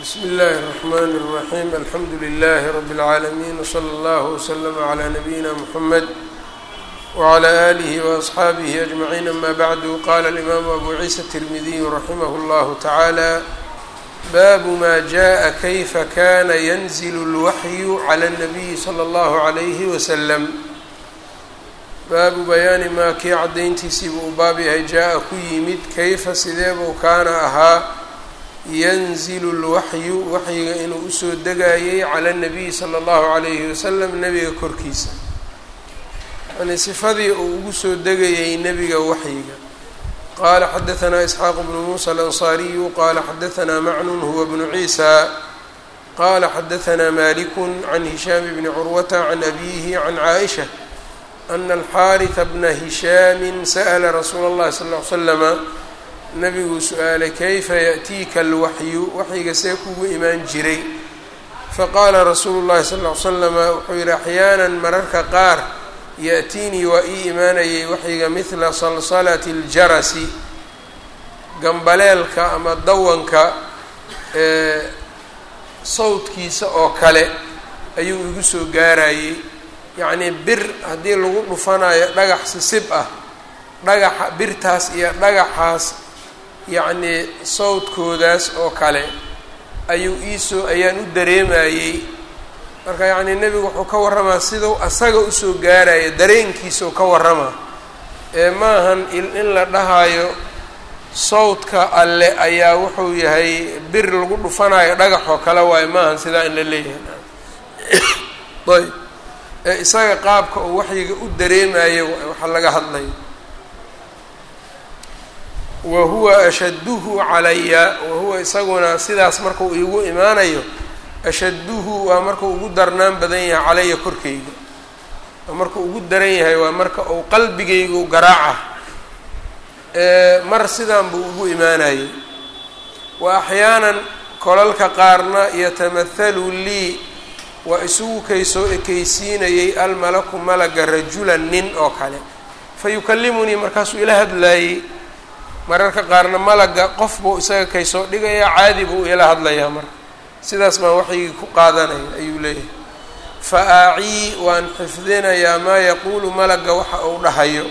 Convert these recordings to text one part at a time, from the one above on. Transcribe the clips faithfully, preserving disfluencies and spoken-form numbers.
بsم الlh الرحmn الرحيم الحمdu للh رب العاalمين وصلى الله وسلم على نبيina محمد وعلى آله وأصحاaبه أجمعين أmا bعd qال الإmام أbو عيسى الترمذي رحimه الله تعالى bab ma جاء kيfa kana ينزل الوحي عlى النبي صلى الله عليه وسلم baabu bayaani maa kii caddayntiisiibu uu baab yahay jaa-a ku yimid kayfa sideebuu kaana ahaa yanzilu lwaxyu waxyiga inuu usoo degayay cala nabiyi sala allahu calayhi wasalam nebiga korkiisa yani sifadii uu ugu soo degayay nebiga waxyiga qaala xadahanaa isxaaqu bnu muusa alansaariyu qaala xadahanaa macnun huwa bnu ciisa qaala xadahanaa malikun can hishaam bni curwata can abiihi can caaisha ana alxaariثa bna hishaami sa'la rasuula اllahi sal ll ly slama nabiguu su-aalay kayfa yaأtiika alwaxyu waxyiga see kugu imaan jiray faqaala rasuulu llahi sal ll ly slama wuxuu yihi axyaanan mararka qaar yaأtiinii waa ii imaanayay waxyiga midla salsalati اljarasi gambaleelka ama dawanka ee sawdkiisa oo kale ayuu igu soo gaarayay yacnii bir haddii lagu dhufanayo dhagax sisib ah dhagaxa birtaas iyo dhagaxaas yacnii sawdkoodaas oo kale ayuu iisoo ayaan u dareemayey marka yacnii nebigu wuxuu ka warramaa sidau asaga usoo gaaraya dareenkiisau ka warramaa ee maahan in la dhahayo sawdka alle ayaa wuxuu yahay bir lagu dhufanayo dhagax oo kale waayo maahan sidaa in la leeyahay ayb ee isaga qaabka uu waxyiga u dareemayo waxa laga hadlayo wa huwa ashadduhu calaya wa huwa isaguna sidaas markuu iigu imaanayo ashadduhu waa markuu ugu darnaan badan yahay calaya korkayga waa markuu ugu daran yahay waa marka uu qalbigaygu garaaca ee mar sidaan buu ugu imaanayay wa axyaanan kolalka qaarna yatamathalu lii waa isugu kay soo ekaysiinayay almalaku malaga rajulan nin oo kale fa yukallimunii markaasuu ila hadlaayey mararka qaarna malaga qof buu isaga kay soo dhigayaa caadi buu ila hadlayaa marka sidaas baan waxyigii ku qaadanaya ayuu leeyahay fa aacii waan xifdinayaa maa yaquulu malaga waxa uu dhahayo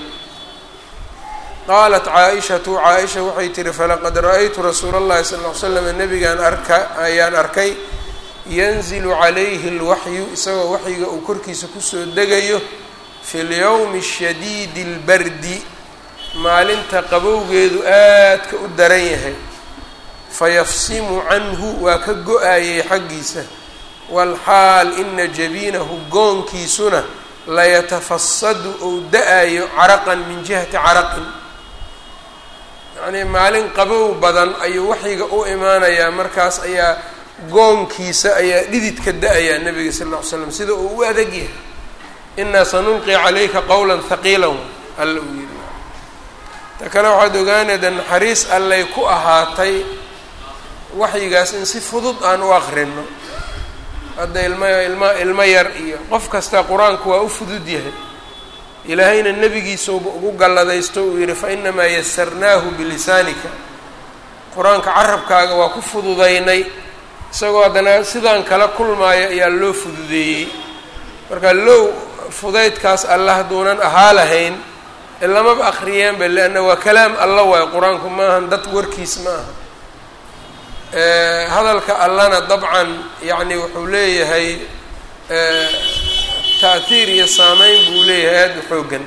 qaalat caa-ishatu caa-isha waxay tihi falaqad ra-aytu rasuula allahi sala ll ly slam nabigaan arka ayaan arkay yanzilu calayhi alwaxyu isagoo waxyiga uu korkiisa kusoo degayo fi lyowmi shadiidi اlbardi maalinta qabowgeedu aadka u daran yahay fayafsimu canhu waa ka go-ayay xaggiisa walxaal ina jabiinahu goonkiisuna layatafasadu ou da-ayo caraqan min jihati caraqin yacnii maalin qabow badan ayuu waxyiga u imaanayaa markaas ayaa goonkiisa ayaa dhididka da-ayaa nabiga sal ll ly slam sida uu u adag yahay inaa sanulqi calayka qowla haqiilan alla uu yidhi ta kale waxaad ogaanayda naxariis allay ku ahaatay waxyigaas in si fudud aan u aqrino hadda ilma ilma ilmo yar iyo qof kasta qur-aanku waa u fudud yahay ilaahayna nebigiisauba ugu galladaysto uu yidhi fa inamaa yasarnaahu bilisaanika qur-aanka carabkaaga waa ku fududaynay isagoo haddana sidaan kala kulmaayo ayaa loo fududeeyey marka low fudaydkaas alla hadduunan ahaa lahayn lamaba akriyeenba leanna waa kalaam alla waayo qur-aanku maahan dad warkiis ma aha hadalka allana dabcan yacni wuxuu leeyahay ta'hiir iyo saameyn buu leeyahay aada u xoogan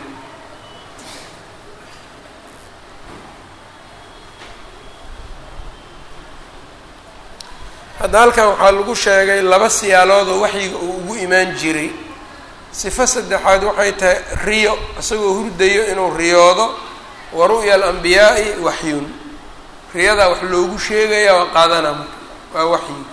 hadda halkan waxaa lagu sheegay laba siyaaloodoo waxyiga uu ugu imaan jiray sifo saddexaad waxay tahay riyo isagoo hurdayo inuu riyoodo wa ru'ya alambiyaai waxyun riyadaa wax loogu sheegaya waa qaadanaa marka waa waxyiga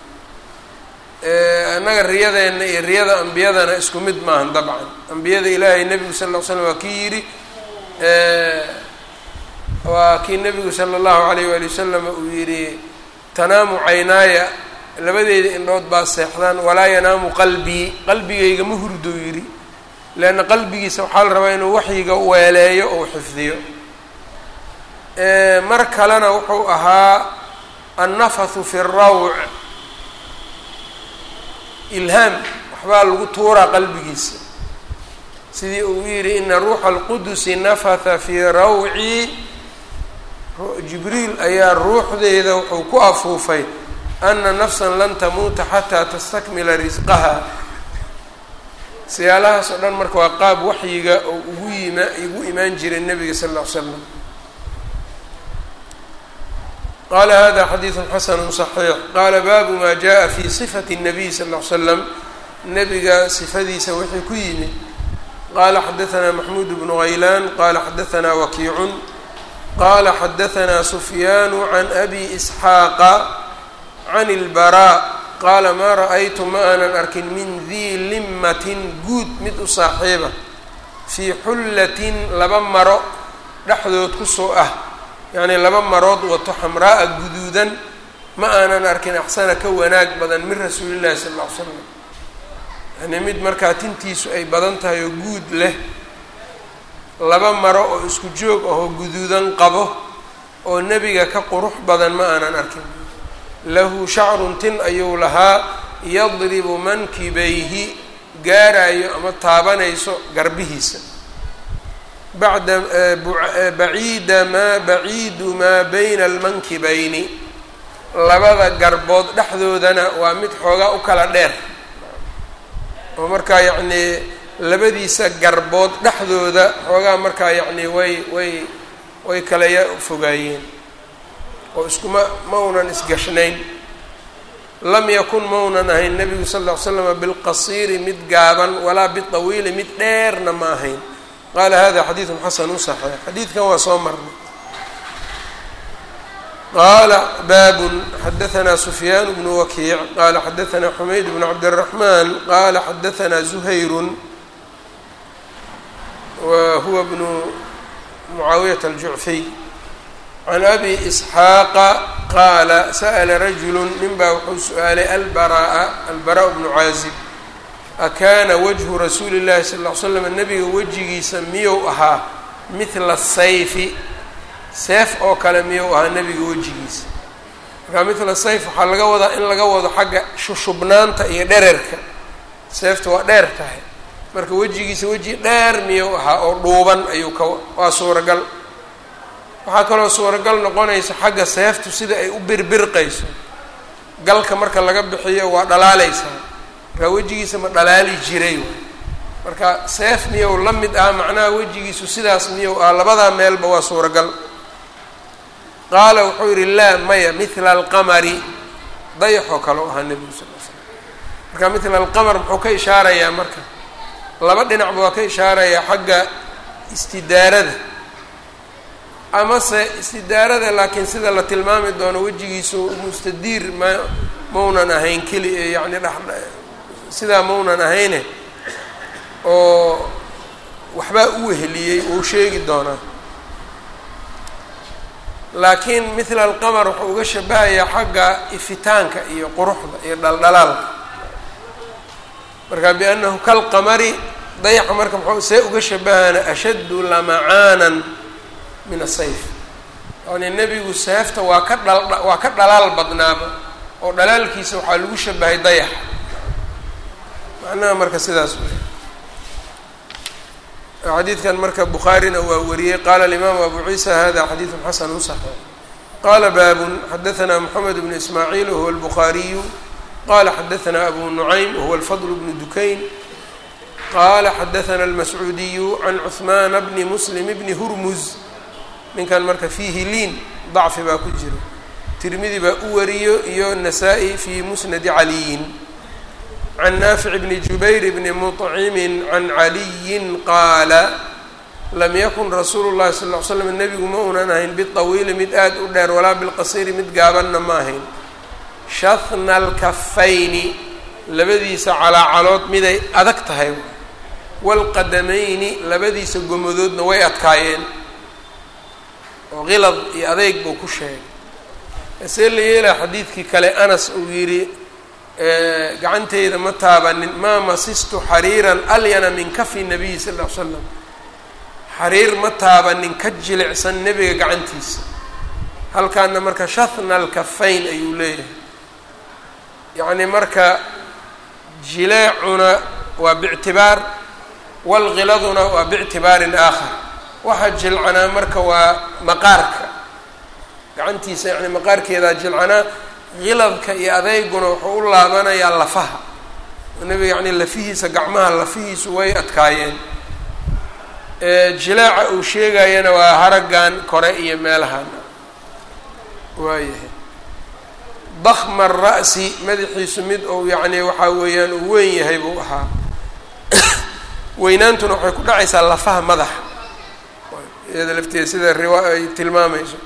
annaga riyadeenna iyo riyada ambiyadana isku mid maahan dabcan ambiyada ilaahay nebigu sal ll ly slam waa kii yidhi waa kii nebigu sala allahu alayh waali wasalam uu yidhi tanaamu caynaaya labadeeda indhood baa seexdaan walaa yanaamu qalbii qalbigayga ma hurdou yidhi leanna qalbigiisa waxaa la rabaa inuu waxyiga weeleeyo ou xifdiyo mar kalena wuxuu ahaa annafathu fi rawc ilhaam waxbaa lagu tuuraa qalbigiisa sidii uu yidhi ina ruuxa alqudusi nafatha fii rawci jibriil ayaa ruuxdeeda wuxuu ku afuufay ana nafsan lan tamuuta xataa tastakmila risqaha siyaalahaas oo dhan marka waa qaab waxyiga oo ugu yima igu imaan jiray nebiga sala alla ly slam qala hada xadiidu xasanu صaxiix qala baabu ma jaءa fi صifati الnabiy sal ll ly slam nebiga sifadiisa wixii ku yimid qala xadaثna maxmuud bnu haylaan qala xadaثna wakiicun qala xadaثna sufyaanu can abi isxaaqa can اlbaraa qaala maa ra'aytu ma aanan arkin min dii limmatin guud mid u saaxiiba fii xullatin laba maro dhexdood kusoo ah yacnii laba marood wato xamraa'a guduudan ma aanan arkin axsana ka wanaag badan min rasuuli llahi sala alla ly slam yacnii mid markaa tintiisu ay badan tahay oo guud leh laba maro oo isku joog ahoo guduudan qabo oo nebiga ka qurux badan ma aanan arkin lahu shacrun tin ayuu lahaa yadribu mankibayhi gaarayo ama taabanayso garbihiisa bacda baciida maa baciidu maa bayna almankibayni labada garbood dhexdoodana waa mid xoogaa u kala dheer oo markaa yacnii labadiisa garbood dhexdooda xoogaa markaa yacnii way way way kala fogaayeen oo iskuma maunan isgashnayn lam yakun maunan ahayn nebigu sal ll ly slama bilqasiiri mid gaaban walaa bitawiili mid dheerna ma ahayn qaala hada xadiidun xasanu saxiix xadiidkan waa soo marnay qaala baabun xadaثna sufyaan bnu wakiic qaala xadaثna xumayd bnu cabdالraxmaan qaala xadaثna zuhayrun wa huwa bnu mucaawiyat aljucfiy can abi isxaaqa qaala sa'la rajulu nin baa wuxuu su-aalay albaraa albaraء bnu caazib akaana wajhu rasuuli llahi sal ll ly slam nebiga wejigiisa miyuu ahaa midla sayfi seef oo kale miyuu ahaa nebiga wejigiisa markaa midla sayf waxaa laga wadaa in laga wado xagga shushubnaanta iyo dhererka seefta waa dheer tahay marka wejigiisa weji dheer miyuu ahaa oo dhuuban ayuu ka waa suuragal waxaa kaloo suuragal noqonaysa xagga seeftu sida ay u birbirqayso galka marka laga bixiyo waa dhalaaleysaa markaa wejigiisa ma dhalaali jiray marka seef miyou la mid ah macnaha wejigiisu sidaas miyou ah labadaa meelba waa suuragal qaala wuxuu yidhi laa maya mithla alqamari dayaxoo kale u ahaa nebigu sal l slam marka mithla alqamar muxuu ka ishaarayaa marka laba dhinacba waa ka ishaarayaa xagga istidaarada amase istidaarada laakiin sida la tilmaami doono wejigiisu mustadiir ma maunan ahayn keli yacni dh sidaa maunan ahayne oo waxbaa u weheliyey uu sheegi doonaa laakiin mithla alqamar wuxuu uga shabahayaa xagga ifitaanka iyo quruxda iyo dhaldhalaalka marka biannahu kalqamari dayaxa marka muxuu see uga shabahaana ashaddu lamacaanan min asayf yani nebigu seefta waa ka dhal waa ka dhalaal badnaaba oo dhalaalkiisa waxaa lagu shabahay dayaxa macnaha marka sidaas wey xadiidkan marka bukhaarina waa wariyey qaala alimaamu abu ciisa hada xadiidun xasanu saxiix qaala baabun xadaثna moxamed bnu ismaaciil wahuwa albukhaariyu qala xadaثna abu nucaym wahuwa alfadl bnu dukayn qala xadaثna almascuudiyu can cuثmaana bni muslim bni hurmuz ninkan marka fiihi liin dacfi baa ku jiro tirmidi baa u wariyo iyo nasaa-i fii musnadi caliyin can naafic bni jubayr bni muطcimin can caliyin qaala lam yakun rasuulu llahi sal ll ly slam nebigu ma unan ahayn biطawiili mid aada u dheer walaa bilqasiiri mid gaabanna ma ahayn shahna alkafayni labadiisa calaacalood miday adag tahay waalqadamayni labadiisa gomadoodna way adkaayeen oo qilad iyo adeyg buu ku sheegay see la yeelaa xadiidkii kale anas uu yidhi gacanteyda ma taabanin maa masistu xariiran alyana min kafi nabiyi sal ll ly slam xariir ma taabanin ka jilicsan nebiga gacantiisa halkaana marka shahna alkafayn ayuu leeyahay yacni marka jileecuna waa bictibaar walghiladuna waa bictibaarin aakhar waxa jilcanaa marka waa maqaarka gacantiisa yani maqaarkeedaa jilcanaa hiladka iyo adeyguna wuxuu u laabanayaa lafaha nabiga yani lafihiisa gacmaha lafihiisu way adkaayeen jilaaca uu sheegayana waa haraggan kore iyo meelahan waayahay dakma ara'si madaxiisu mid ou yacni waxaa weeyaan uu weyn yahay buu ahaa weynaantuna waxay ku dhacaysaa lafaha madaxa iyada lafteeda sida riwa ay tilmaamayso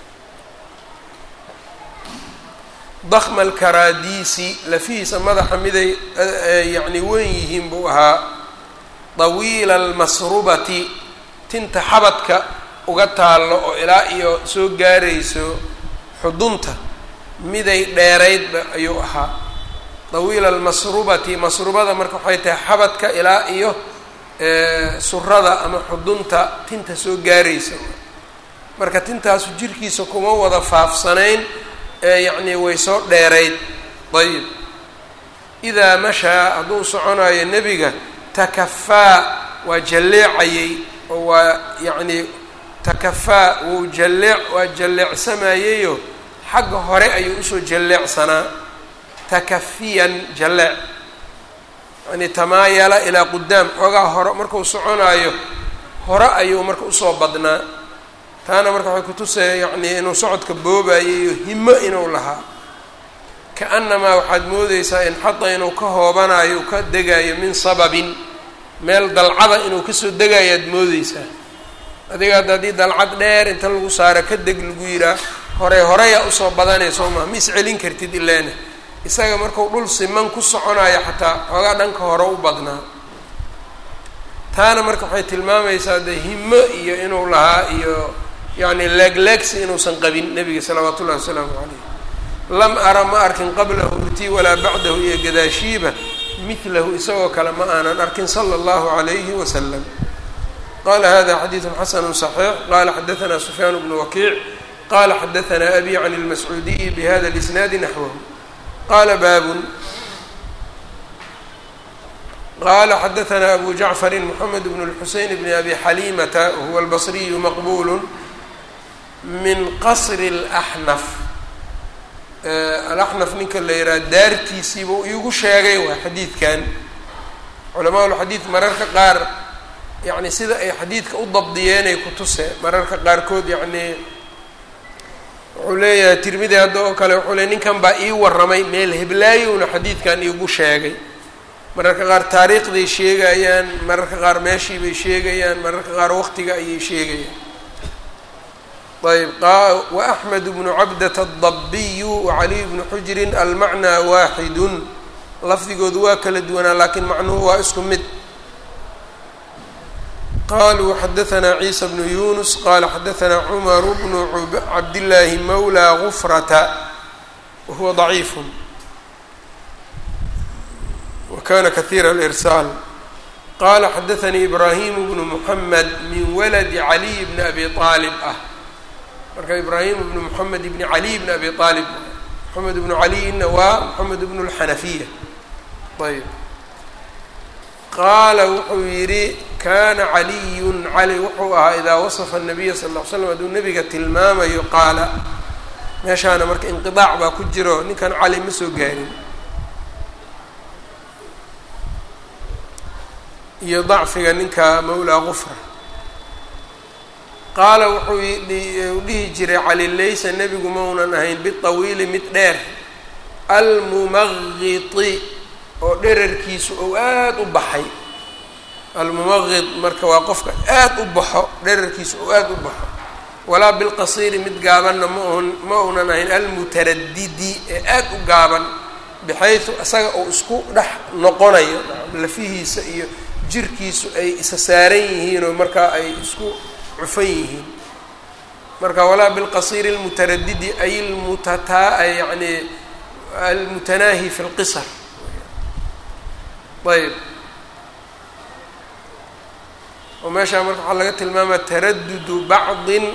dakma alkaraadiisi lafihiisa madaxa miday yacni weyn yihiin buu ahaa dawiila almasrubati tinta xabadka uga taallo oo ilaa iyo soo gaarayso xudunta miday dheeraydba ayuu ahaa dawiila almasrubati masrubada marka waxay tahay xabadka ilaa iyo surada ama xudunta tinta soo gaaraysa marka tintaasu jirkiisa kuma wada faafsanayn ee yacni way soo dheerayd ayib idaa mashaa hadduu soconayo nebiga takafaa waa jalleecayey oo waa yacni takafaa wuu jalleec waa jalleecsamayeyo xagga hore ayuu usoo jalleecsanaa takafiyan jalleec yani tamaayala ilaa qudaam xoogaa hore markuu soconaayo hore ayuu marka usoo badnaa taana marka waxay kutusaya yacni inuu socodka boobayo iyo himo inuu lahaa ka-annamaa waxaad moodeysaa inxada inuu ka hoobanayo ka degayo min sababin meel dalcada inuu kasoo degayo aad moodeysaa adiga hadda haddii dalcad dheer inta lagu saaro ka deg lagu yihaa horey horeya usoo badanay soo maha ma iscelin kartid ilaana isaga markuu dhul siman ku soconayo xataa xoogaa dhanka hore u badnaa taana marka waxay tilmaamaysaa de himo iyo inuu lahaa iyo yacni leegleegsi inuusan qabin nebiga salawaatu ullahi wasalaamu calayh lam ara ma arkin qablahu urtii walaa bacdahu iyo gadaashiiba midlahu isagoo kale ma aanan arkin sala allahu calayhi wasalam qala hada xadiidu xasanu صaxiix qala xadaثna sufyaan bnu wakiic qala xadaثna abi can اlmascuudiyi bihada اlisnaadi naxwahu qala baabun qala xadaثna abu jacfari mxamed bn اlxuseyn bn abi xalimata wahuwa albصriyu maqbul min qasri اlaxnaf alaxnaf ninka la yidhaha daartiisiibuu iigu sheegay waa xadiidkan culamaa lxadiid mararka qaar yacni sida ay xadiidka u dabdiyeenay ku tuse mararka qaarkood yacni wuxuu leeyahay tirmidi hadda oo kale wuxuu leey ninkan baa ii warramay meel heblaayowna xadiidkan iigu sheegay mararka qaar taariikhday sheegayaan mararka qaar meeshii bay sheegayaan mararka qaar waqtiga ayay sheegayaan ayb wa axmed bnu cabdata adabbiyu wacaliy bnu xujrin almacnaa waaxidun lafdigoodu waa kala duwanaa laakiin macnuhu waa isku mid qaluu xadaثna ciisa bnu yunus qala xadaثna cumar bnu cabdillaahi mawlى gufrata wahuwa ضaciif wakana kahiira اlirsaal qala xadaثanii ibrahim bnu muxamed min waladi caliy bni abi aalib ah marka ibrahim bnu muxamed bni caliy bni abi aalib moxamed bnu caliyna waa moxamed bnu اlxanafiya ayb qaala wuxuu yidhi kana caliyun cali wuxuu ahaa idaa wasafa الnabiya sal ll ly slam hadduu nebiga tilmaamayo qaala meeshaana marka inqiطaac baa ku jiro ninkan cali ma soo gaarin iyo dacfiga ninka mawlaa gufra qaala wuxuu dhihi jiray cali laysa nebigu maunan ahayn biطawiili mid dheer almumagiti oo dherarkiisu ou aada u baxay almumagid marka waa qofka aada u baxo dherarkiisu ou aada u baxo walaa bilqasiiri mid gaabanna maun ma unan ahayn almutaradidi ee aada u gaaban bixaysu isaga uu isku dhex noqonayo lafihiisa iyo jirkiisu ay isa saaran yihiin oo markaa ay isku cufan yihiin marka walaa bilqasiiri almutaradidi ay almutataa yani almutanaahi fi lqisar ayb oo meeshaa marka waxaa laga tilmaamaya taradudu bacdin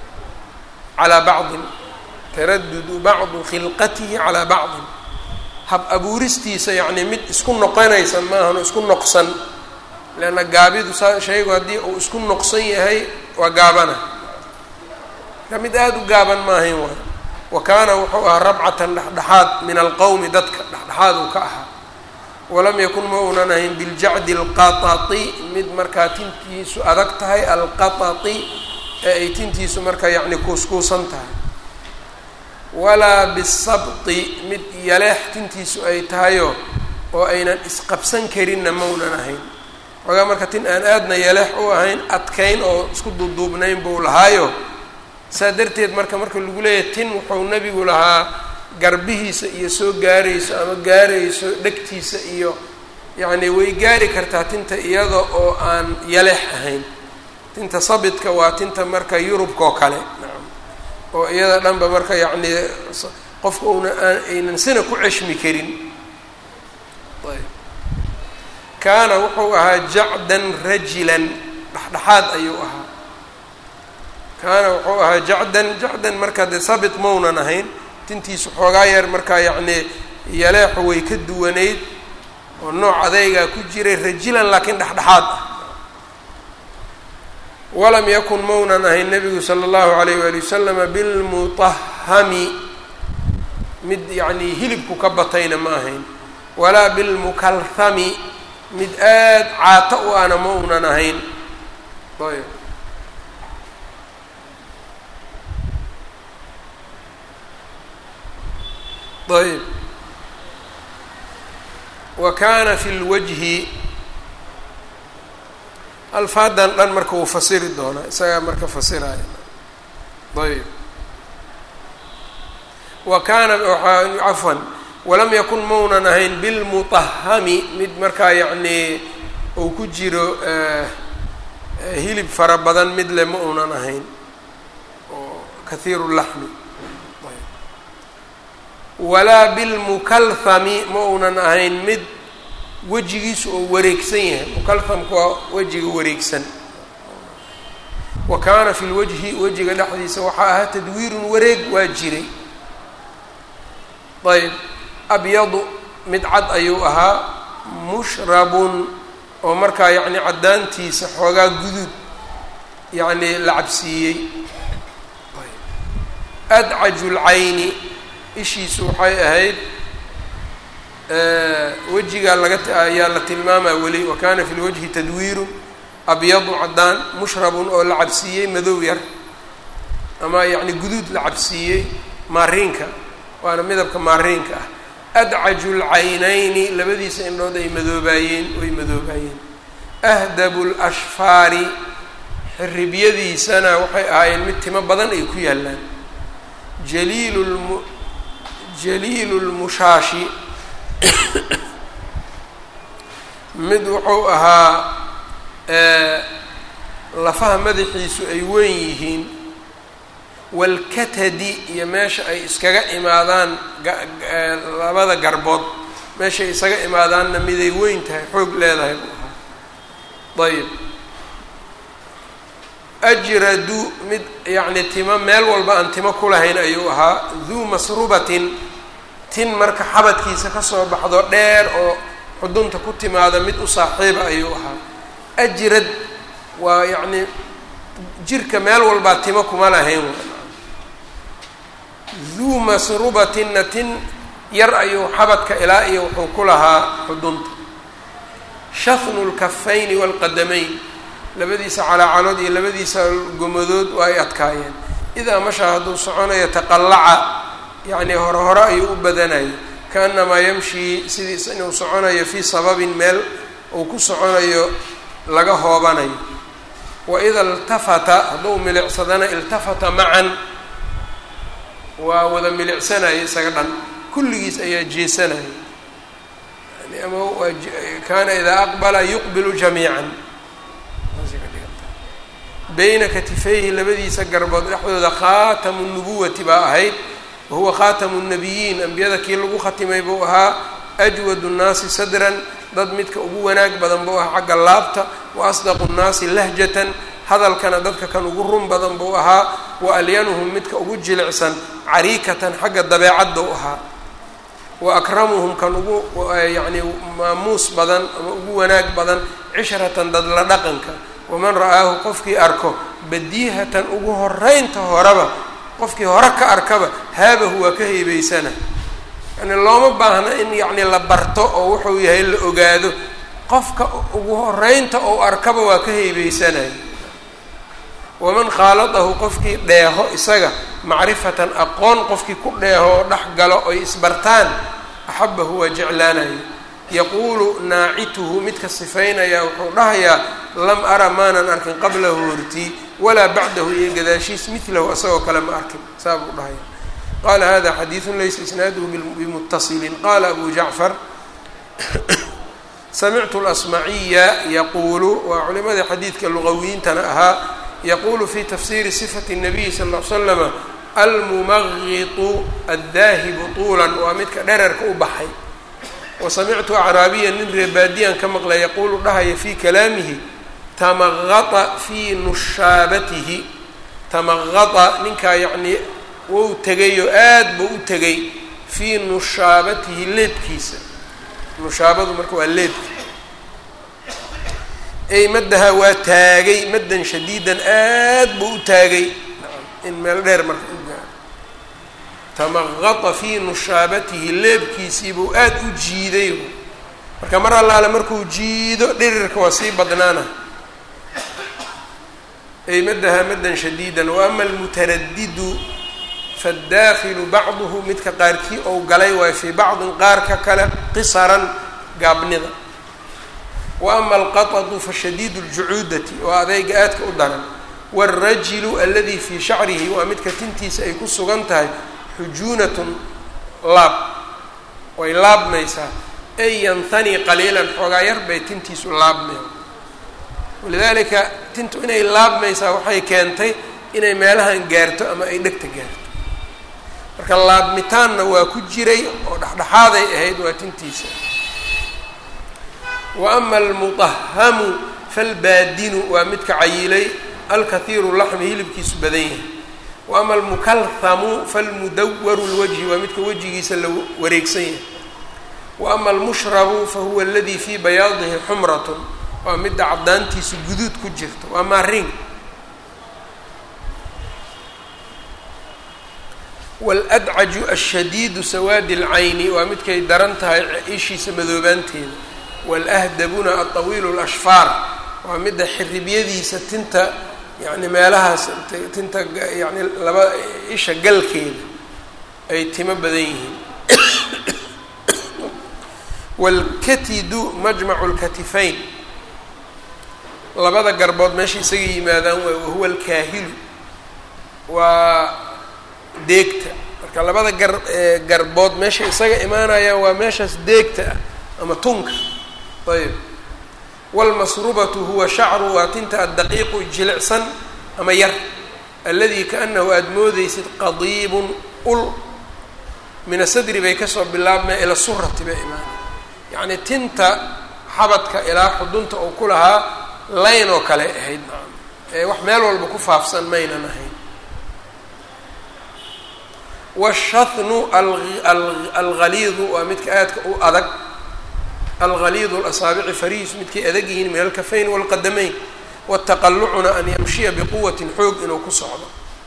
calaa bacdin taradudu bacdu khilqatihi calaa bacdin hab abuuristiisa yacni mid isku noqonaysa maahan oo isku noqsan leanna gaabidu saa shaygu haddii uu isku noqsan yahay waa gaabana ka mid aada u gaaban maahayn waay wa kaana wuxuu ahaa rabcatan dhexdhexaad min alqowmi dadka dhexdhexaad uu ka ahaa walam yakun ma uunan ahayn biljacdi alqatati mid markaa tintiisu adag tahay alqatati ee ay tintiisu markaa yacni kuuskuusan tahay walaa bisabti mid yaleex tintiisu ay tahayo oo aynan isqabsan karinna maunan ahayn xoogaa marka tin aan aadna yaleex u ahayn adkayn oo isku duuduubnayn buu lahaayo saa darteed marka marka lagu leeyahay tin wuxuu nebigu lahaa garbihiisa iyo soo gaarayso ama gaarayso dhegtiisa iyo yacni way gaari kartaa tinta iyada oo aan yaleex ahayn tinta sabidka waa tinta marka yurubka oo kale oo iyada dhanba marka yacni qofka una aynan sina ku ceshmi karin ayb kaana wuxuu ahaa jacdan rajilan dhexdhexaad ayuu ahaa kaana wuxuu ahaa jacdan jacdan marka dee sabit maunan ahayn tintiisu xoogaa yar markaa yacni yaleexu way ka duwanayd oo nooc adeygaa ku jiray rajilan laakiin dhexdhexaad ah walam yakun maunan ahayn nebigu sala allahu alayh waali wasalama bilmutahami mid yacnii hilibku ka batayna ma ahayn walaa bilmukalhami mid aada caato u ana ma unan ahayn ayb ayb wa kaana fi lwajhi alfaadan dhan marka wuu fasiri doonaa isagaa marka fasiraya ayb wa kaana waaa cafwan walam yakun maunan ahayn bilmutahami mid markaa yacnii uu ku jiro hilib fara badan mid le ma unan ahayn oo kathiiru laxmi walaa bilmukalhami ma unan ahayn mid wejigiisu oo wareegsan yahay mukalhamku waa wejiga wareegsan wa kaana fi lwajhi wejiga dhexdiisa waxaa ahaa tadwiirun wareeg waa jiray ayb abyadu mid cad ayuu ahaa mushrabun oo markaa yacni caddaantiisa xoogaa guduud yacni la cabsiiyey adcaju lcayni ishiisu waxay ahayd wejigaa laga ayaa la tilmaamaa weli wa kaana fi lwajhi tadwiirun abyadu caddaan mushrabun oo la cabsiiyey madow yar ama yacni guduud la cabsiiyey maariinka waana midabka maariinka ah adcaju lcaynayni labadiisa indhood ay madoobaayeen way madoobaayeen ahdabu lashfaari xiribyadiisana waxay ahaayeen mid timo badan ay ku yaallaan jaliilu lmu jaliilu lmushaashi mid wuxuu ahaa lafaha madaxiisu ay weyn yihiin walkatadi iyo meesha ay iskaga imaadaan labada garbood meeshay isaga imaadaanna miday weyn tahay xoog leedahay buu ahaa ayib ajradu mid yacni timo meel walba aan timo ku lahayn ayuu ahaa duu masrubatin tin marka xabadkiisa kasoo baxdo dheer oo xudunta ku timaada mid u saaxiiba ayuu ahaa ajrad waa yacni jirka meel walbaa timo kuma lahayn duu masrubatinna tin yar ayuu xabadka ilaa iyo wuxuu ku lahaa xudunta shafnu lkafayni waalqadamayn labadiisa calaacalood iyo labadiisa gomadood waa ay adkaayeen idaa mashaa hadduu soconayo taqallaca yacnii hore hore ayuu u badanayay kaanamaa yamshii sidiis inuu soconayo fii sababin meel uu ku soconayo laga hoobanayo wa ida iltafata hadduu milicsadana iltafata macan waa wada milicsanaya isaga dhan kulligiis ayaa jeesanaya yani ama waa kaana idaa aqbala yuqbilu jamiican bayna katifayhi labadiisa garbood dhexdooda khaatamu nubuwati baa ahayd wahuwa khaatamu nabiyiin ambiyada kii lagu khatimay buu ahaa ajwadu nnaasi sadran dad midka ugu wanaag badan buu ahaa xagga laabta wa asdaqu nnaasi lahjatan hadalkana dadka kan ugu run badan buu ahaa wa alyanuhum midka ugu jilicsan cariikatan xagga dabeecadda u ahaa wa akramuhum kan ugu yacni maamuus badan ama ugu wanaag badan cishratan dadla dhaqanka waman ra'aahu qofkii arko badiihatan ugu horeynta horeba qofkii hore ka arkaba haabahu waa ka heebeysana yani looma baahna in yacni la barto oo wuxuu yahay la ogaado qofka ugu horeynta oo arkaba waa ka heebeysanaya waman khaaladahu qofkii dheeho isaga macrifatan aqoon qofkii ku dheeho oo dhex galo oy isbartaan axabahu waa jeclaanayo yaquulu naacituhu midka sifaynaya wuxuu dhahayaa lam ara maanan arkin qablahu hortii walaa bacdahu iyo gadaashiis midlahu asagoo kale ma arkin saa buu dhahaya qaala hada xadiidu laysa isnaaduhu bimuttasilin qaala abu jacfar samictu lasmaciya yaquulu waa culimadii xadiidka lugawiyiintana ahaa yaquulu fi tafsiiri sifati الnabiyi sal ll ly slama almumagitu addaahibu tuulan waa midka dherarka u baxay wasamictu acraabiya nin reebaadiyan ka maqlay yaquulu dhahaya fii kalaamihi tamagata fii nushaabatihi tamagata ninkaa yacnii wou tegay oo aad buu u tegay fii nushaabatihi leebkiisa nushaabadu marka waa leebka ay maddaha waa taagay maddan shadiidan aad buu u taagay in meel dheer marka u gaaro tamagata fii nushaabatihi leebkiisii buu aada u jiiday marka mar allaale markuu jiido dhirirka waa sii badnaana ay maddaha maddan shadiidan wa ama almutaradidu faddaakilu bacduhu midka qaarkii ou galay waayo fii bacdin qaarka kale qisaran gaabnida wa ama alqatadu fashadiidu ljucuudati waa adayga aadka u daran wاlrajilu aladi fii shacrihi waa midka tintiisa ay ku sugan tahay xujuunatun laab way laabmaysaa ay yantanii qaliilan xoogaa yar bay tintiisu laabmeen walidaalika tintu inay laabmaysaa waxay keentay inay meelahan gaarto ama ay dhegta gaarto marka laabmitaanna waa ku jiray oo dhexdhexaaday ahayd waa tintiisa wa ama almuطahamu falbaadinu waa midka cayilay alkahiiru laxmi hilibkiisu badan yahay wa ama almukalhamu falmudawaru lwajhi waa midka wejigiisa la wareegsan yahay wa ama almushrabu fahuwa aladi fii bayaadihi xumratun waa midda caddaantiisu guduud ku jirto waa maarin waaladcaju ashadiidu sawaadi اlcayni waa midkay daran tahay ishiisa madoobaanteeda waalahdabuna alطawiilu اlashfaar waa midda xiribyadiisa tinta yani meelahaas tinta yani laba isha galkeeda ay timo badan yihiin wاlkatidu majmacu اlkatifayn labada garbood meesha isaga yimaadaan waay wahuwa alkaahilu waa deegta marka labada gar garbood meesha isaga imaanayaan waa meeshaas deegta ah ama tunka ayb wاlmasrubatu huwa shacru waa tinta addaqiiqu jilicsan ama yar aladi kaanahu aada moodeysid qadiibun ul min asadri bay kasoo bilaabmaya ila surati bay imaanaya yacni tinta xabadka ilaa xudunta oo ku lahaa layn oo kale ahayd ee wax meel walba ku faafsan maynan ahayn wاshahnu alghaliidu waa midka aadka u adag alghaliidu اlasaabici farihiisu midkay adag yihiin min alkafayn wاlqadamayn wataqalucuna an yamshiya biquwatin xoog inuu ku socdo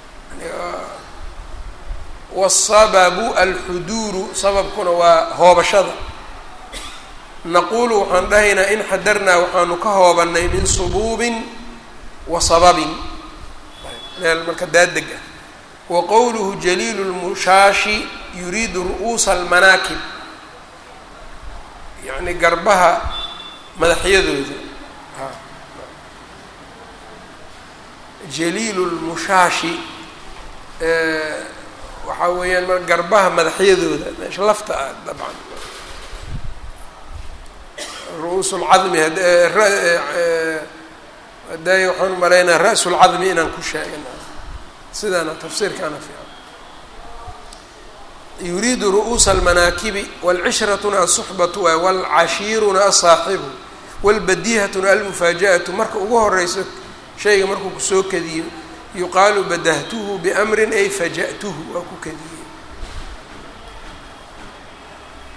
wاsababu alxuduuru sababkuna waa hoobashada naquulu waxaan dhahaynaa in xadarnaa waxaanu ka hoobanay min subuubin wa sababin meel marka daadeg ah wa qowluhu jaliilu lmushaashi yuriidu ru'uusa almanaakib yacni garbaha madaxyadooda jaliilu lmushaashi waxaa weeyaan garbaha madaxyadooda meesha lafta ah dabcan ru'uus lcadmi haday waxaan maraynaa ra-su lcadmi inaan ku sheegin sidaana tafsiirkaana fiican yuriidu ru'uusa almanaakibi wاlcishratuna asuxbatu waay wاlcashiiruna asaaxibu wاlbadiihatuna almufaaja'atu marka ugu horeyso shayga markuu kusoo kadiyo yuqaalu badahtuhu biamrin ay faja'tuhu waa ku kadiyey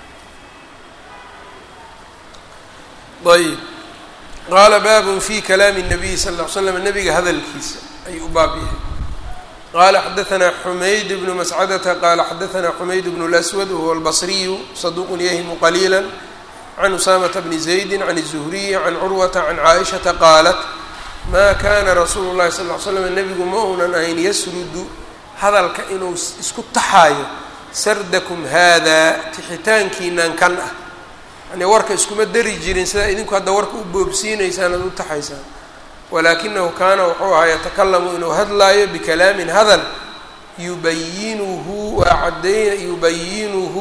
ayb qaala baabun fi kalaami الnabiy sal ll ly slam nabiga hadalkiisa ayuu u baab yahay. qala xadaثna xumayd bnu mascadata qala xadaثna xumayd bn اlأswad wahuwa albصriyu saduq yahmu qaliila can usamata bni زaydi can الzuhriyi can curwata can caaishaةa qaalat ma kana rasuulu الlahi sal ly slam nebigu ma uunan ahayn yasrudu hadalka inuu isku taxaayo sardakum hada tixitaankiinan kan ah, yani warka iskuma dari jirin sidaa idinku hadda warka u boobsiinaysaan ad u taxaysaan, walakinahu kaana wuxuu ahaa yatakalamu inuu hadlaayo bikalaamin hadal yubayinuhu waa cadayna yubayinuhu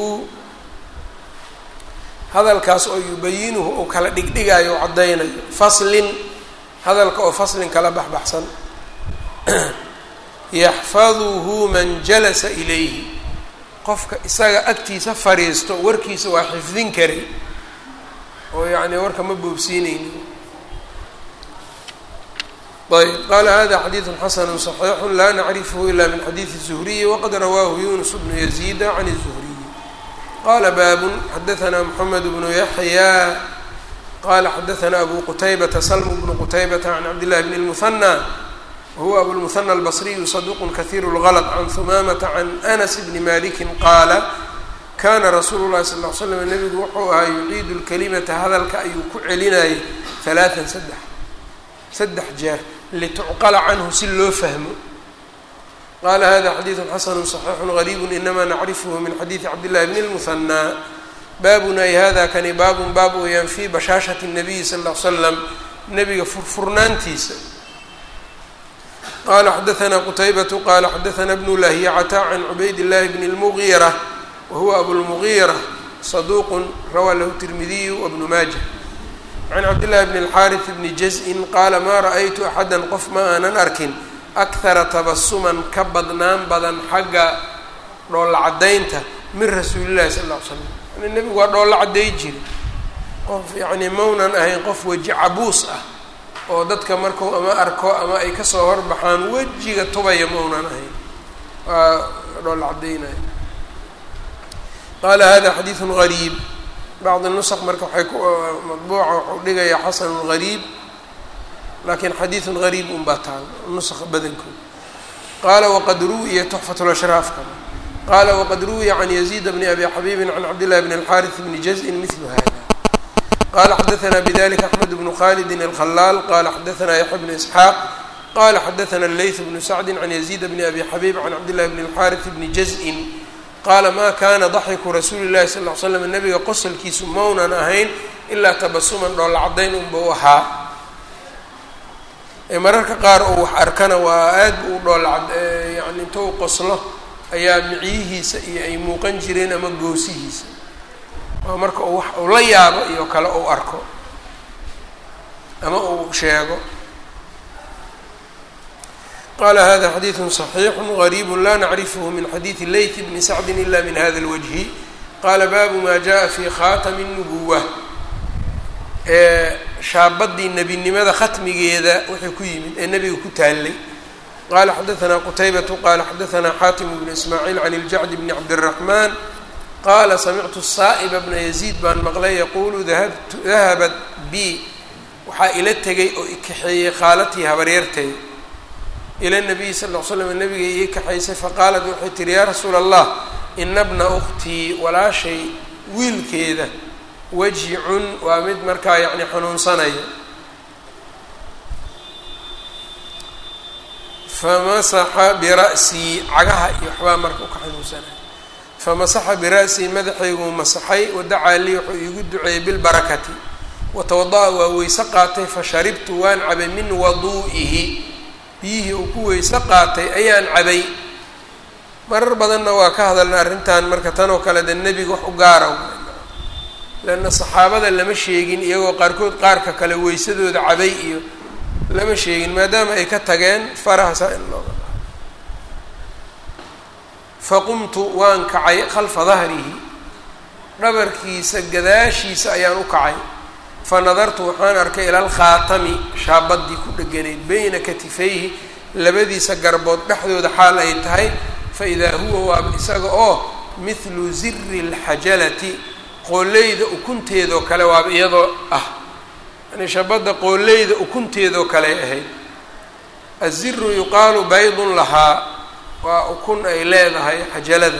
hadalkaas oo yubayinuhu uu kala dhigdhigaayo o caddaynayo, faslin hadalka oo faslin kala baxbaxsan yaxfaduhu man jalasa ilayhi qofka isaga agtiisa fadhiisto warkiisa waa xifdin karay oo yacni warka ma boobsiinayni. ayb qala hada xadiiثu xasanu صaxiixu la nacrifhu ila min xadiiثi الzuhriyi waqad rawaahu yunus bnu yaziida can الzuhriyi. qala baabun xadaثna mxamed bnu yaxya qala xadaثna abu qutaybata slm bnu qutaybata can cabd llahi bn اlmuhanى wahuwa abu lmuhanى albصriyu saduq kahiir اlغlط can humamata can anas bni maliki qaala kana rasuulu llahi sal ly slam nebigu wuxuu ahaa yuciidu lkalimata hadalka ayuu ku celinayay halaaan saddex saddex jeer litucqala canhu si loo fahmo. qala hada xadiiثu xasanu صaxiixu غariibu inama nacrifhu min xadiiثi cabdillahi bni اlmuhanى baabun ay hada kani baabun baab weeyaan fii bashaashati الnabiyi sal ll ly slam nebiga furfurnaantiisa. qala xadaثna qutaybatu qala xadaثna bnu lahiyacata can cubayd llahi bni اlmugiira wahuwa abulmugiira saduq rawaa lahu tirmidiyu wabnu maaja can cabdillahi bni اlxaariث bni jaz-in qaala maa ra'aytu axada qof ma aanan arkin akhara tabasuman ka badnaan badan xagga dhoolla caddaynta min rasuuli llahi sal ll ly slam, yani nebigu waa dhoolla cadday jiri qof yacni maunan ahayn qof weji cabuus ah oo dadka marku ama arko ama ay kasoo horbaxaan wejiga tubaya maunan ahayn, waa dhoolla caddaynaya. qala hada xadiiثu غariib bacdi nusq marka waxay ku madbuuca waxuu dhigayaa xasanu غariib lakin xadiiثu غariib un baa taal nuska badankood. qala waqad ruwiya tuxfat lashraafka qala waqad ruwiya can yaziid bni abi xabiibi can cabd llahi bn اlxaariث bni jaz-in mil hada. qala xadaثna bdlika axmed bnu khalidi الkhalaal qala xadaثna yaxya bn isxaaq qala xadaثna اleyث bnu sacdi can yaziid bni abi xabiib can cabd llahi bn اlxaariث bni jaz-in qaala ma kana daxiku rasuuli llahi sal ll ly slam nabiga qosolkiisu maunan ahayn ilaa tabasuman dhoolla caddayn unba u ahaa. mararka qaar oo wax arkana waa aad bu u dhoolla yani intou qoslo ayaa micyihiisa iyo ay muuqan jireen ama goosihiisa, waa marka uu wax uu la yaabo iyo kale uu arko ama uu sheego. qala hada xadiiثu صaxiixu غariib la nacrifhu min xadiiثi leyt bni sacdi ila min hada اlwجhi. qala baabu ma jaءa fi khatami الnubuwa ee shaabadii nebinimada khatmigeeda wixii ku yimid ee nebiga ku taalay. qala xadaثna qutaybatu qala xadaثna xaatim bnu ismaaciil can اljacd bni cabdالرaحman qala samictu saaئba bna yaziid baan maqlay yaqulu dahabat bi waxaa ila tegay oo ikaxeeyey qaalatii habaryartay ila nabiyi sal ll ly slam nabiga ii kaxaysay faqaalat waxay tihi yaa rasuula allah ina bna ukhtii walaashay wiilkeeda wajicun waa mid markaa yacni xanuunsanaya famasaxa bira'sii cagaha iyo waxbaa marka u ka xanuunsanaya famasaxa bira'sii madaxayguu masaxay wadacaa lii wuxuu iigu duceeyey bilbarakati watawada-a waa weyse qaatay fasharibtu waan cabay min waduu'ihi biyihii uu ku weyse qaatay ayaan cabay. marar badanna waa ka hadalna arrintan marka tan oo kale de nebiga wax u gaara leanna saxaabada lama sheegin iyagoo qaarkood qaarka kale weysadooda cabay iyo lama sheegin maadaama ay ka tageen farahasa in looga faqumtu waan kacay khalfa dahrihi dhabarkiisa gadaashiisa ayaan u kacay fanadartu waxaan arkay ila alkhaatami shaabadii ku dheganayd bayna katifayhi labadiisa garbood dhexdooda xaal ay tahay faidaa huwa waaba isaga oo mithlu ziri اlxajalati qooleyda ukunteedoo kale waaba iyadoo ah yani shabadda qooleyda ukunteedoo kale ahayd. aziru yuqaalu baydun lahaa, waa ukun ay leedahay xajalada.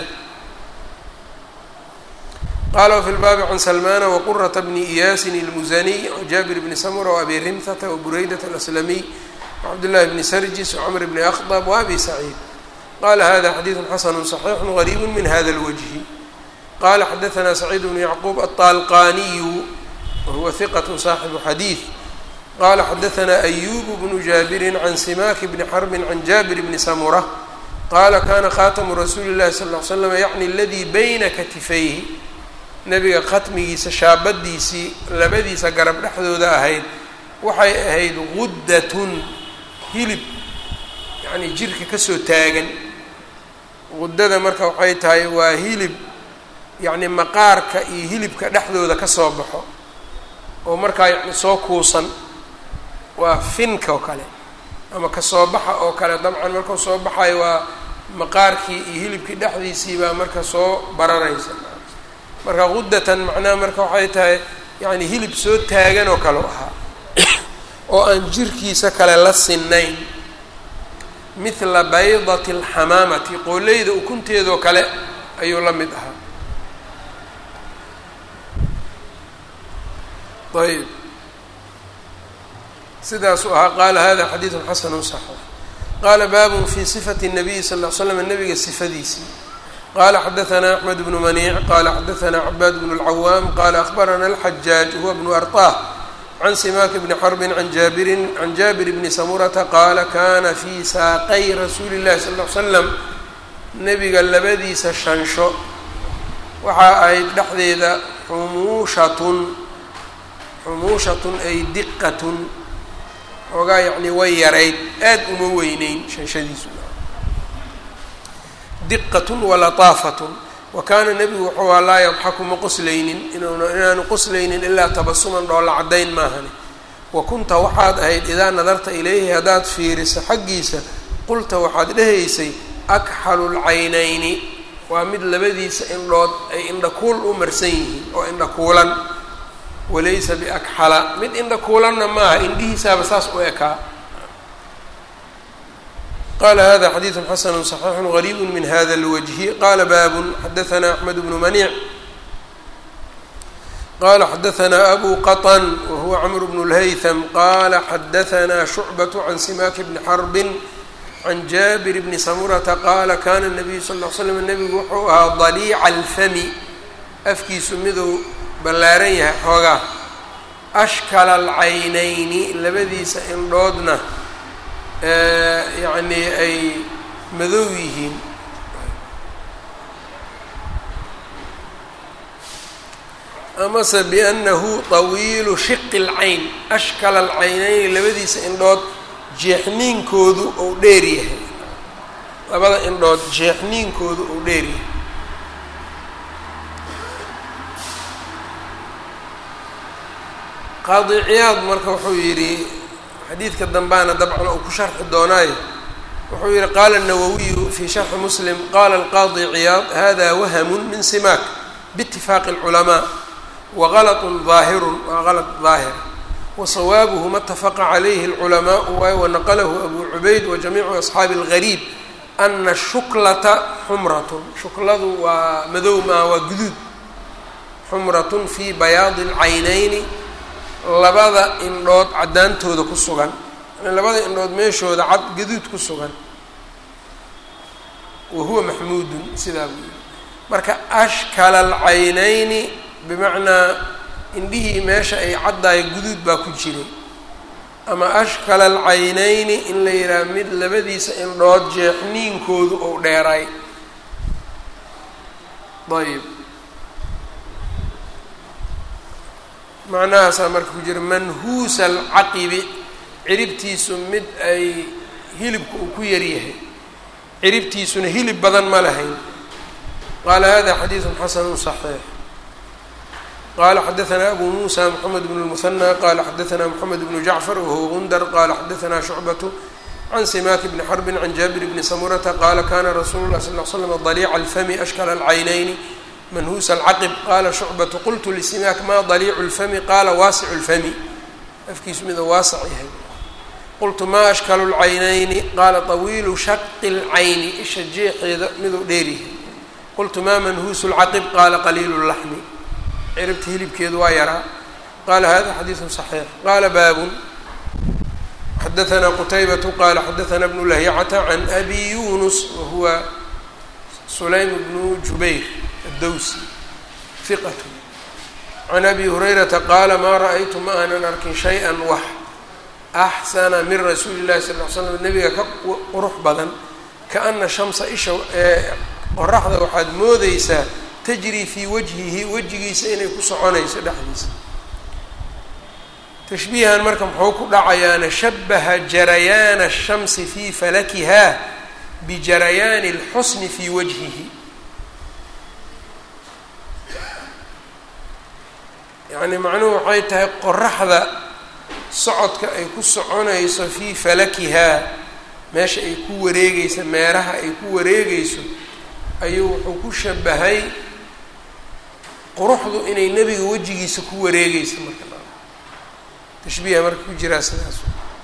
qala wfi lbaabi can salmana waqurata bni iyaasin ilmuzaniy wjaabir bni samura waabi rimhata wabureydat alaslamiy wcabdillahi bni sarjis wcmr bni akhdab waabi saciid. qala hada xadiidu xasanu صaxiixu gariibu min hada اlwجhi. qala xadaثna saciid bnu yacquub aلطalqaniyu wahuwa hiqat صaaxibu xadiiث. qala xadaثna ayub bnu jaabirin can simak bni xarbi can jaabir bni samura qala kana khatamu rasuuli اllahi sal ly slam yacni aladii bayna katifayhi, nabiga khatmigiisa shaabadiisii labadiisa garab dhexdooda ahayd waxay ahayd guddatun hilib, yacni jirka kasoo taagan. guddada marka waxay tahay waa hilib yacni maqaarka iyo hilibka dhexdooda kasoo baxo oo markaa yani soo kuusan, waa finka oo kale ama kasoo baxa oo kale. dabcan markau soo baxayo waa maqaarkii iyo hilibkii dhexdiisii baa marka soo bararaysa. marka guddatan macnaha marka waxay tahay yani hilib soo taagan oo kale ahaa oo aan jirkiisa kale la sinayn. mithla baydati alxamaamati, qooleyda ukunteedoo kale ayuu la mid ahaa. ayb sidaasuu ahaa. qaala hada xadiidu xasanu صaxiix. qaala baabun fi sifati الnabiyi sal ll ly slam, nabiga sifadiisii. qala xadaثna أxmed bnu maniic qala xadaثna cabaad bn اlcawaam qala akhbarana alxajaaj huwa bnu arطah can simak bni xarbin an jaabirin can jaabir bni samurata qaala kana fii saaqay rasuuli اllahi sal ll ly slam, nebiga labadiisa shansho waxaa ahayd dhexdeeda xumuushatun xumuushatun ay diqatun, xoogaa yacni way yarayd, aad uma weyneyn shanshadiisu. diqatun walataafatun, wa kaana nebigu wuxuu ahaa laa yadxaku ma qoslaynin, inuuna inaanu qoslaynin ilaa tabasuman dhoolla caddayn maahani. wa kunta waxaad ahayd idaa nadarta ilayhi haddaad fiiriso xaggiisa qulta waxaad dhehaysay akxalu lcaynayni, waa mid labadiisa indhood ay indhakuul u marsan yihiin oo indhakuulan. walaysa biakxala, mid indhakuulanna maaha, indhihiisaaba saas u ekaa. qala hada xadiidu xasanu صaxiixu gariibu min hada اlwجhi. qala baabun xadaثna أxmed bnu maniic qala xadaثna abu qaطn wahuwa cmr bn اlhaythm qala xadaثna shucbaة can simak bni xarbi can jaabir bni samurata qaala kana الnabiyu sal ll ly slam, nebigu wuxuu ahaa daliica alfami, afkiisu miduu ballaaran yahay xoogaa. ashkala alcaynayni, labadiisa indhoodna yacni ay madow yihiin. amase biannahu tawiilu shiqi lcayn, ashkala alcaynayni, labadiisa indhood jeexniinkoodu ou dheer yahay, labada indhood jeexniinkoodu ou dheer yahay. qaadi ciyaad marka wuxuu yidhi, xadiidka dambaana dabcan uu ku sharxi doonaayo, wuxuu yihi qaala الnawawiyu fi sharxi muslim qala alqaadi ciyaad hada wahamun min simak biitifaaqi اlculamaa wagalaط ظaahirun waa galط ظaahir, wasawaabuhu ma اtafaqa calayhi اlculamaau waayo wanaqalahu abu cubayd wajamiicu asxaabi اlgariib ana shuklata xumratun, shukladu waa madow maa waa guduud, xumratun fi bayaadi اlcaynayni, labada indhood caddaantooda ku sugan, yani labada indhood meeshooda cad gaduud ku sugan. wa huwa maxmuudun, sidaa buu yihi. marka ashkala alcaynayni bimacnaa indhihii meesha ay caddahay guduud baa ku jiray, ama ashkala alcaynayni in la yidhaha mid labadiisa indhood jeexniinkoodu ou dheeray. ayb macnahaasaa marka ku jira manhuusa alcaqibi, ciribtiisu mid ay hilibka uu ku yaryahay, ciribtiisuna hilib badan ma lahayn. qaala hada xadiidu xasanu صaxiix. qala xadaثna abu musa mxamed bn اlmuhanى qala xadaثna mxamed bnu jacfar wahuwa gundar qala xadaثna shucbaةu can simak bni xarbi can jaabir bni samurata qaala kana rasuulu lah sal ll slam daliica alfami ashkala alcaynayni manhuusa alcaqib. qala shucbatu qultu lisimak ma daliicu lfami qaala waasicu lfami, afkiisu mida waasac yahay. qultu maa ashkalu lcaynayni qaala طawiilu shaqi اlcayni isha jeexeeda miduu dheeryahay. qultu maa manhuusu lcaqib qaala qaliilu laxmi ciribta hilibkeedu waa yaraa. qaala hada xadiidu صaxiix. qaala baabun xadaثna qutaybatu qaala xadaثna bnu lahyacata can abi yunus wahuwa sulaym bnu jubayr addowsi hiqat can abi hurayrata qaala maa ra'aytu ma aanan arkin shay-a wax axsana min rasuuli llahi sal ly slam nabiga ka qurux badan kaana shamsa isha ee qoraxda waxaad moodeysaa tajrii fii wajhihi wejigiisa inay ku soconayso dhexdiisa. tashbiihan marka muxuu ku dhacayaana shabaha jarayaana الshamsi fii falakiha bijarayaani اlxusni fii wajhihi. yacni macnuhu waxay tahay qoraxda socodka ay ku soconayso fii falakihaa meesha ay ku wareegeyso meeraha ay ku wareegeyso ayuu wuxuu ku shabahay quruxdu inay nebiga wejigiisa ku wareegeyso. marka tashbiiha marka ku jiraa sidaas.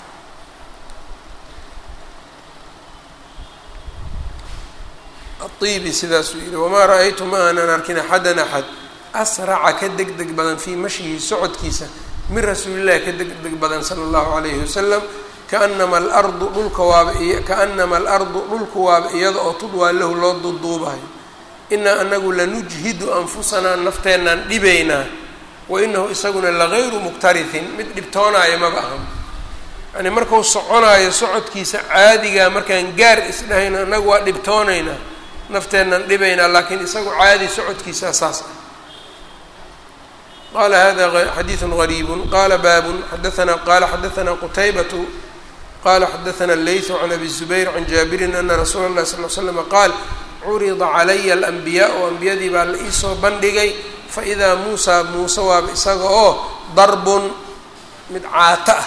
aibi sidaasuu yihi wamaa ra-aytu ma aanan arkin axadan axad asraca ka deg deg badan fii mashyihi socodkiisa min rasuulillahi ka deg deg badan sala allahu alayhi wasalam kaanama alardu dhulka waaba kaanama alardu dhulku waaba iyada oo tudwaa lahu loo duuduubayo. inaa anagu lanujhidu anfusanaa nafteenaan dhibaynaa wa inahu isaguna lagayru muktarihin mid dhibtoonaayo maba ahan. yani markuu soconaayo socodkiisa caadigaa markaan gaar isdhahayno anagu waa dhibtoonaynaa nafteenaan dhibaynaa laakiin isagu caadi socodkiisa saas ah. qala hada xadiiثu غariib qala baabun xadaana qala xadaثna qutaybatu qala xadaثna اleyثu can abi الزubayr can jaabirin ana rasuula اlahi sal ly slm qaal curida calaya alanbiyaa o ambiyadii baa la iisoo bandhigay faidaa muusa muuse waaba isaga oo darbun mid caato ah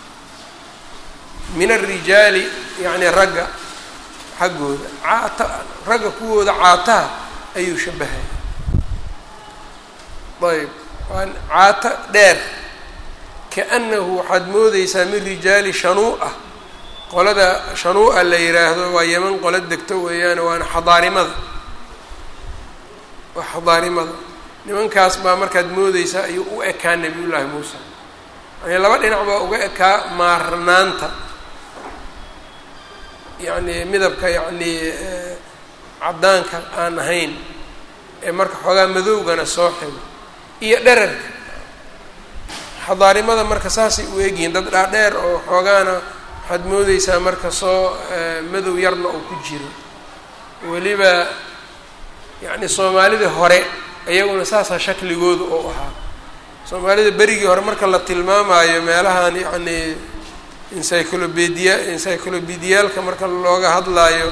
min الrijaali yani ragga xaggooda caata ragga kuwooda caataha ayuu shabahaya. ayb waan caato dheer kaanahu waxaad moodeysaa min rijaali shanuu-a qolada shanuu-a la yiraahdo waa yeman qola degto weeyaan waana xadaarimada waa xadaarimada nimankaas baa markaad moodeysaa ayuu u ekaa nabiyullaahi muusa yani laba dhinac baa uga ekaa maarnaanta yacni midabka yacni caddaanka aan ahayn ee marka xoogaa madowgana soo xigo iyo dherarka. xadaarimada marka saasay u egyihiin dad dhaadheer oo xoogaana waxaad moodeysaa marka soo madow yarna oo ku jiro. weliba yacni soomaalida hore iyaguna saasaa shakligooda oo ahaa. soomaalida berigii hore marka la tilmaamayo meelahan yacni encyclopedia encyclopediaalka marka looga hadlaayo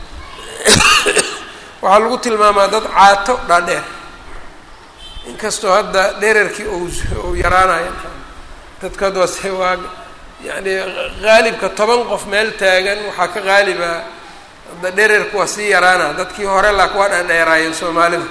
waxaa lagu tilmaamaa dad caato dhaadheer inkastoo hadda dherarkii uu yaraanayo dadka doose waa yani qaalibka toban qof meel taagan waxaa ka qaaliba hadda dherarku waa sii yaraana dadkii hore laak waa dhaadheeraayeen soomaalida.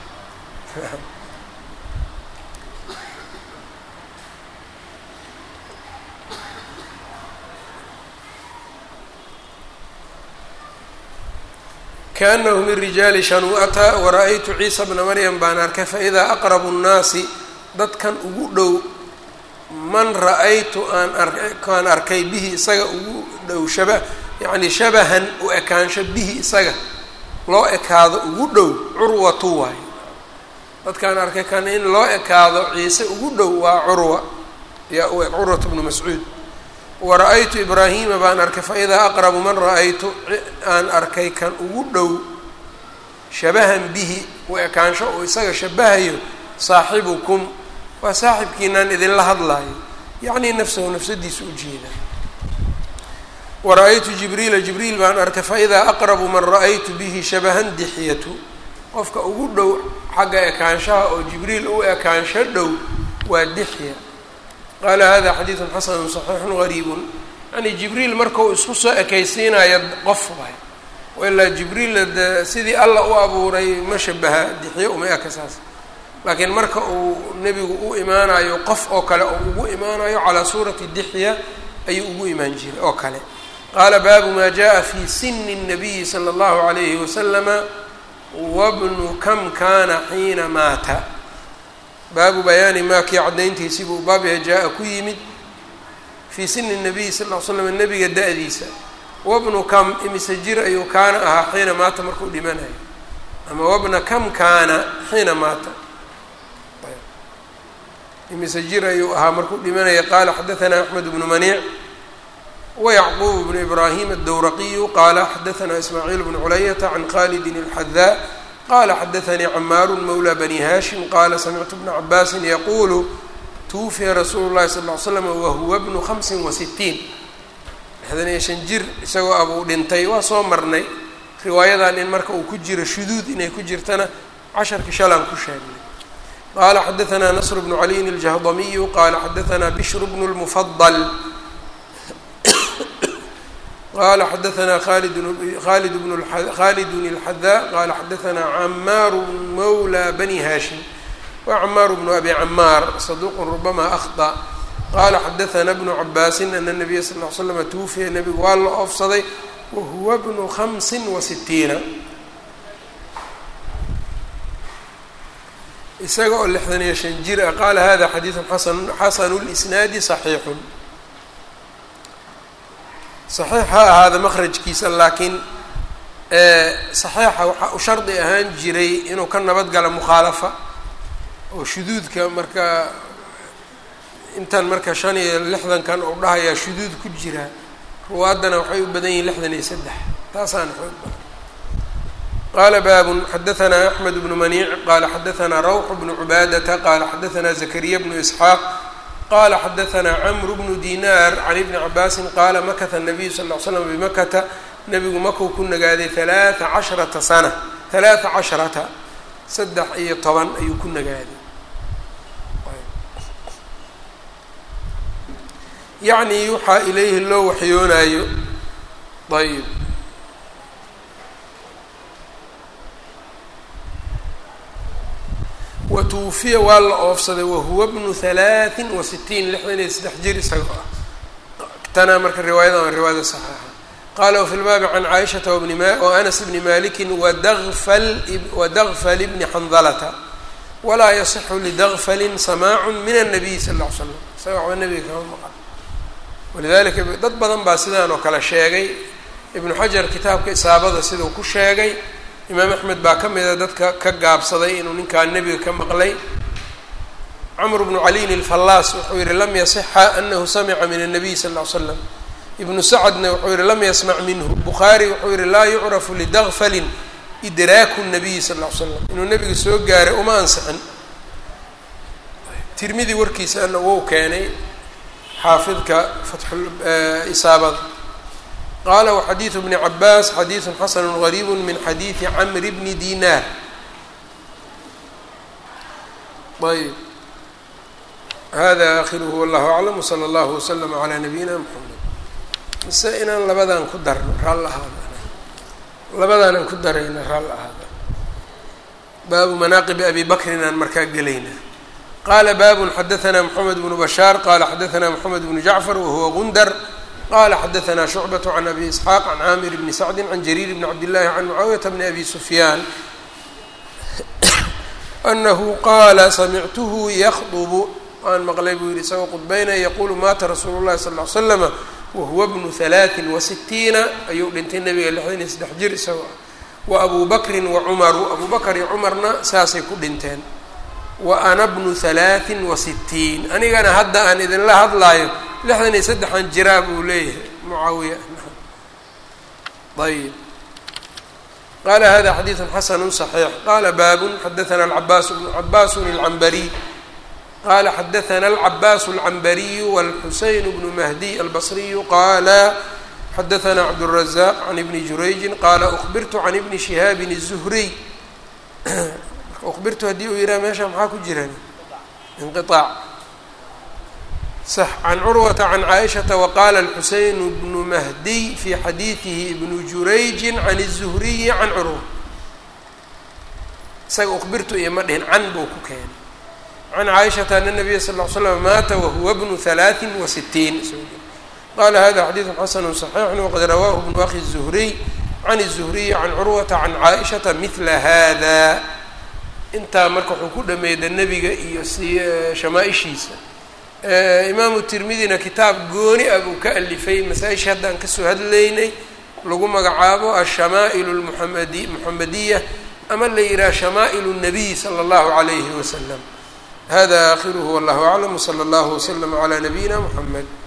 kaanahu min rijaali shanuu'ata wara-aytu ciisa bna maryam baan arkay faidaa aqrabu nnaasi dadkan ugu dhow man ra-aytu aan arkaan arkay bihi isaga ugu dhow shaba yacni shabahan u ekaansho bihi isaga loo ekaado ugu dhow curwatu waayo. dadkaan arkay kan in loo ekaado ciise ugu dhow waa curwa yaa u eg curwatu bnu mascuud. wara-aytu ibraahiima baan arkay faidaa aqrabu man ra-aytu aan arkay kan ugu dhow shabahan bihi u ekaansho oo isaga shabahayo saaxibukum waa saaxibkiinaan idinla hadlaayo yacnii nafsahu nafsadiisa ujeeda. wara-aytu jibriila jibriil baan arkay faidaa aqrabu man ra-aytu bihi shabahan dixyatu qofka ugu dhow xagga ekaanshaha oo jibriil u ekaansho dhow waa dixya. qaala hada xadiiثu xasanu صaxiixu غariibu yani jibriil markau isku soo ekaysiinayo qof waay ilaa jibriil de sidii alla u abuuray ma shabaha dixyo uma eka saas laakiin marka uu nebigu u imaanayo qof oo kale oo ugu imaanayo calaa suurati dixya ayuu ugu imaan jiray oo kale. qaala baabu maa jaa fi sini الnabiyi salى اllahu عalayhi wasalama wabnu kam kana xiina maata. baabu bayaani maa kii caddayntiisii buu baab yahay jaa-a ku yimid fii sini الnabiyi sal ll ly slam nebiga da-diisa wabnu kam imise jir ayuu kaana ahaa xiina maata markuu dhimanayo, ama wabna kam kaana xiina maata imise jir ayuu ahaa markuu dhimanaya. qaala xadaثna axmed bnu maniic wayacquub bnu ibrahim aلdowraqiyu qaala xadaثna ismaaciil bnu culayata can khalidin اlxadaa qala xadaثanii camaaru mawlى bani hashim qaala samictu bna cabaasin yaquulu twufiya rasuulu الlahi sal ll ly slam wahuwa bnu hamsin wa sitiin lixdan iyo shan jir isagoo abuu dhintay. waa soo marnay riwaayadan in marka uu ku jiro shuduud inay ku jirtana casharkii shalaan ku sheegnay. qaala xadaثna nasr bnu caliyin الjahdamiyu qaala xadaثna bishr bnu اlmufadl qala xadaثna khalid khalid bn khalidun الxadaa qala xadaثna camaaru mawlى bani hashim wa camaaru bnu abi camaar saduuqun rubama akhطأ. qala xadaثna bnu cabaasin ana الnabiya sal ll ly slama twufiya nebigu waa la oofsaday wahuwa bnu hamsin wa sitiina isaga oo lixdan iyo shan jir ah. qaala hada xadiiثu xasan xasanu اlisnaadi صaxiixun saxiix ha ahaada makrajkiisa, laakiin saxiixa waxaa u shardi ahaan jiray inuu ka nabad galo mukhaalafa oo shuduudka marka intan marka shan iyo lixdankan uu dhahayaa shuduud ku jira, ruwaaddana waxay u badan yihin lixdan iyo saddex taasaana xoog badan. qaala baabun xadaثna axmed bnu maniic qaala xadaثna rawx bnu cubaadata qaala xadaثna zakariya bnu isxaaq qala xadaثna cmru bnu dinar can ibni cabaasin qaala makata الnabiyu sal ll ly slam bimakata nebigu makuu ku nagaaday halaaa casharata sana halaaa casharata saddex iyo toban ayuu ku nagaaday. yacni waxaa ilayhi loo waxyoonaayo. ayb watuufiya waa la oofsaday wahuwa bnu halaaثin wa sitiin lixdan iyo saddex jir isagoo ah. tanaa marka riwaayada waa riwaayada saxiixa. qaala wafi lbaabi can caaishata wbni ma wa anas bni maliki wadagfal wadagfal bni xandalata walaa yasixu lidagfalin samaacu min الnabiy sal ll ly slam isaga waxba nebiga kama maqan. walidalika dad badan baa sidaan oo kale sheegay. ibnu xajar kitaabka isaabada siduu ku sheegay. imaam axmed baa ka mida dadka ka gaabsaday inuu ninkaa nebiga ka maqlay. camr bnu caliyin alfallaas wuxuu yihi lam yasixa anahu samica min الnabiy sal ll ly slam. ibnu sacdna wuxuu yihi lam yasmac minhu. bukhaari wuxuu yihi laa yucrafu lidagfalin idraaku الnabiyi sal ll ly slam, inuu nebiga soo gaaray uma ansixin. tirmidi warkiisana wou keenay xaafidka fatxuisaabada. qaala waxadiiثu bni cabaas xadiiثu xasanu غariib min xadiiثi camr bni dinar. ayb hada akhiruhu wallahu aclam wslى اllahu wslm عlى nabiyina mxamed. mise inaan labadan ku darno raal ahaada labadaanaan ku darayna raal ahaada. baabu manaaqibi abi bakrin aan markaa gelayna. qaala baabun xadaثna mxamed bnu bashaar qaala xadaثna mxamed bnu jacfar wahuwa gundar qala xadaثna shucbaة can abi isxaaq can caamir bni sacdi can jariir bni cabdillahi can mucaawiyata bni abi sufyaan anahu qaala samictuhu yakdubu waan maqlay buu yihi isagoo qudbaynaya yaquulu maata rasuulu llahi sal ll ly slama wahuwa bnu halaaثin wa sitiina ayuu dhintay nebiga lixdan iyo saddex jir isagoo wa abu bakrin wa cumaru abu bakr iyo cumarna saasay ku dhinteen. wa ana bnu halaaثin wa sitiin anigana hadda aan idinla hadlaayo lixdan iyo saddexan jiraa buu leeyahay mucaawiya. ayb qaala hada xadiiثu xasanu صaxiix. qaala baabun xadaثna alcabaas bnu cabaasun اlcambariy qaala xadaثna alcabaas اlcambariyu wاlxuseyn bnu mahdiy albصriyu qaala xadaثna cabdالrazaq can ibni jurayjin qaala أخbirtu can ibni shihaabin الzuhriy. أخbirtu haddii uu yidhaha meesha maxaa ku jiran inqiطaac صح عن cروة عن cائشhaةa وqاla الxuseyn بن مهدي في xadiiثihi بن jurayج عن الزهري عن cروة isaga ukhbirtu iyo ma dhihin can buu ku keenay can caaishata ana nabiya sal ll ly slam maata wahuwa bnu halaaثin wa sitiin qala hada xadiidu xasanu صaxiixun waqad rawaahu bnu akhi الzuhriy can الzuhriyi can curwata can caaishata mila hada intaa marka wuxuu ku dhameeyda nebiga iyo si shamaaishiisa. imaamu tirmidina kitaab gooni ah buu ka alifay masaa-isha haddaan kasoo hadlaynay lagu magacaabo alshamaa'il lmuamadi muxamadiya ama la yidhaha shamaa'ilu الnabiy salى اllahu عalayhi wasalam. hada akhiruhu wallahu aclam wslى اllahu wslm عlى nabiyina mxamed.